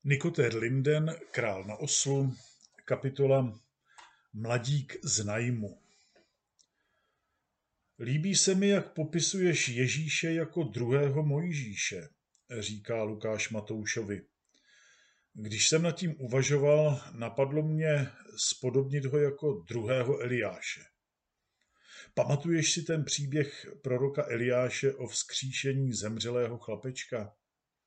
Nikoter Linden, Král na oslu, kapitola Mladík z Najmu. Líbí se mi, jak popisuješ Ježíše jako druhého Mojžíše, říká Lukáš Matoušovi. Když jsem nad tím uvažoval, napadlo mě spodobnit ho jako druhého Eliáše. Pamatuješ si ten příběh proroka Eliáše o vzkříšení zemřelého chlapečka?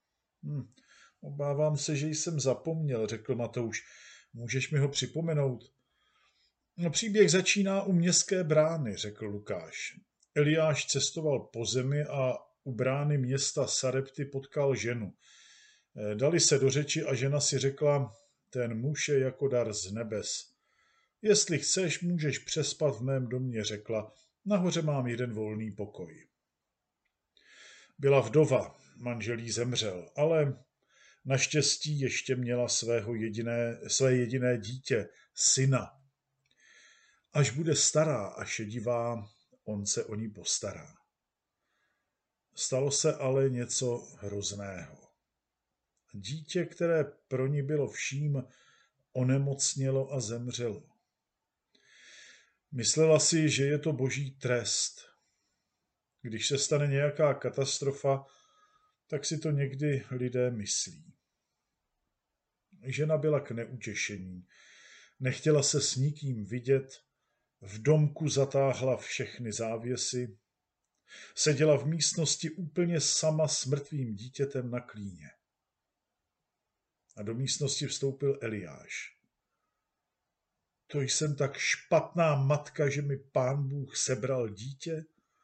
Obávám se, že jsem zapomněl, řekl Matouš. Můžeš mi ho připomenout? No, příběh začíná u městské brány, řekl Lukáš. Eliáš cestoval po zemi a u brány města Sarepty potkal ženu. Dali se do řeči a žena si řekla, ten muž je jako dar z nebes. Jestli chceš, můžeš přespat v mém domě, řekla. Nahoře mám jeden volný pokoj. Byla vdova, manžel jí zemřel, ale naštěstí ještě měla své jediné dítě, syna. Až bude stará a šedivá, on se o ní postará. Stalo se ale něco hrozného. Dítě, které pro ní bylo vším, onemocnělo a zemřelo. Myslela si, že je to boží trest. Když se stane nějaká katastrofa, tak si to někdy lidé myslí. Žena byla k neutěšení. Nechtěla se s nikým vidět, v domku zatáhla všechny závěsy, seděla v místnosti úplně sama s mrtvým dítětem na klíně. A do místnosti vstoupil Eliáš. To jsem tak špatná matka, že mi Pán Bůh sebral dítě?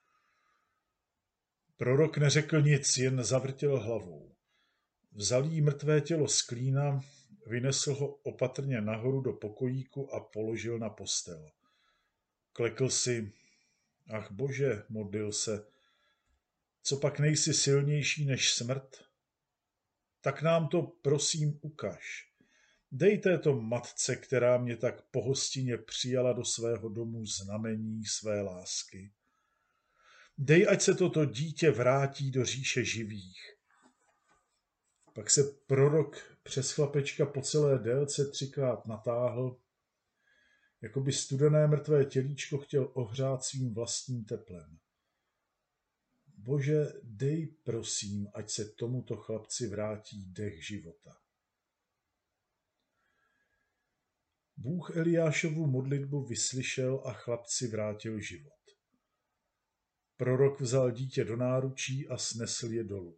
Prorok neřekl nic, jen zavrtěl hlavou. Vzal jí mrtvé tělo z klína, vynesl ho opatrně nahoru do pokojíku a položil na postel. Klekl si, ach Bože, modlil se, co pak nejsi silnější než smrt? Tak nám to prosím ukaž. Dej této matce, která mě tak pohostinně přijala do svého domu, znamení své lásky. Dej, ať se toto dítě vrátí do říše živých. Pak se prorok přes chlapečka po celé délce 3krát natáhl, jako by studené mrtvé tělíčko chtěl ohřát svým vlastním teplem. Bože, dej prosím, ať se tomuto chlapci vrátí dech života. Bůh Eliášovu modlitbu vyslyšel a chlapci vrátil život. Prorok vzal dítě do náručí a snesl je dolů.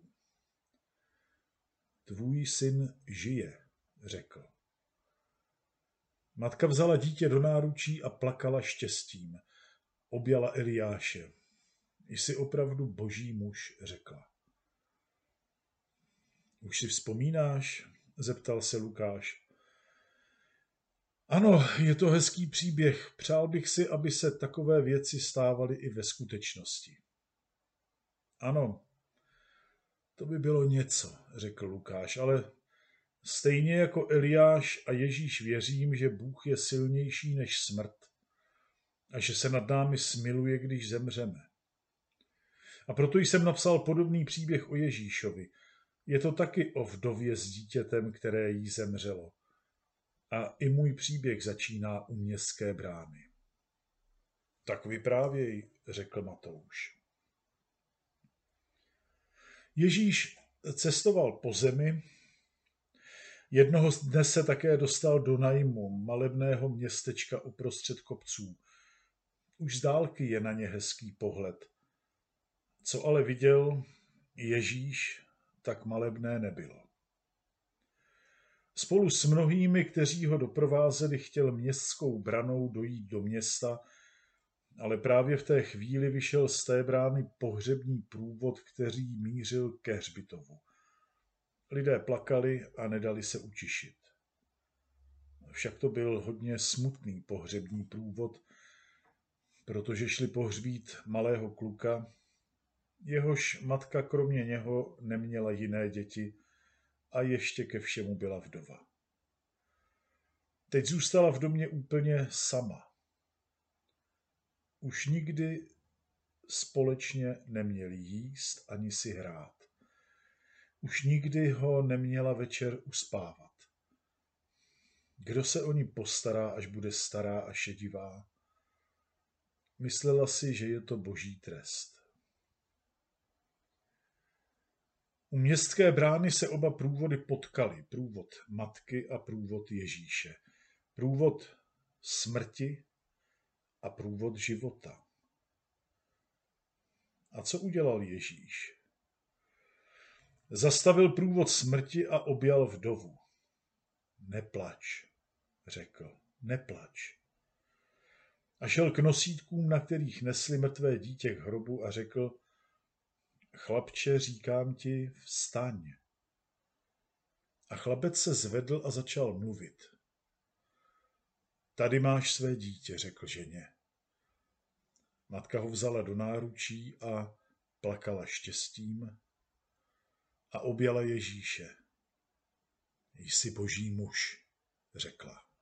Tvůj syn žije, řekl. Matka vzala dítě do náručí a plakala štěstím. Objala Eliáše. Jsi opravdu boží muž, řekla. Už si vzpomínáš? Zeptal se Lukáš. Ano, je to hezký příběh. Přál bych si, aby se takové věci stávaly i ve skutečnosti. Ano, to by bylo něco, řekl Lukáš, ale stejně jako Eliáš a Ježíš věřím, že Bůh je silnější než smrt a že se nad námi smiluje, když zemřeme. A proto jsem napsal podobný příběh o Ježíšovi. Je to taky o vdově s dítětem, které jí zemřelo. A i můj příběh začíná u městské brány. Tak vyprávěj, řekl Matouš. Ježíš cestoval po zemi. Jednoho dne se také dostal do Najmu, malebného městečka uprostřed kopců. Už z dálky je na ně hezký pohled. Co ale viděl Ježíš, tak malebné nebylo. Spolu s mnohými, kteří ho doprovázeli, chtěl městskou branou dojít do města, ale právě v té chvíli vyšel z té brány pohřební průvod, který mířil ke hřbitovu. Lidé plakali a nedali se utišit. Však to byl hodně smutný pohřební průvod, protože šli pohřbít malého kluka, jehož matka kromě něho neměla jiné děti a ještě ke všemu byla vdova. Teď zůstala v domě úplně sama. Už nikdy společně neměli jíst ani si hrát. Už nikdy ho neměla večer uspávat. Kdo se o ní postará, až bude stará a šedivá? Myslela si, že je to boží trest. U městské brány se oba průvody potkaly. Průvod matky a průvod Ježíše. Průvod smrti a průvod života. A co udělal Ježíš? Zastavil průvod smrti a objal vdovu. Neplač, řekl, neplač. A šel k nosítkům, na kterých nesli mrtvé dítě k hrobu a řekl, chlapče, říkám ti, vstaň. A chlapec se zvedl a začal mluvit. Tady máš své dítě, řekl ženě. Matka ho vzala do náručí a plakala štěstím a objala Ježíše. Jsi boží muž, řekla.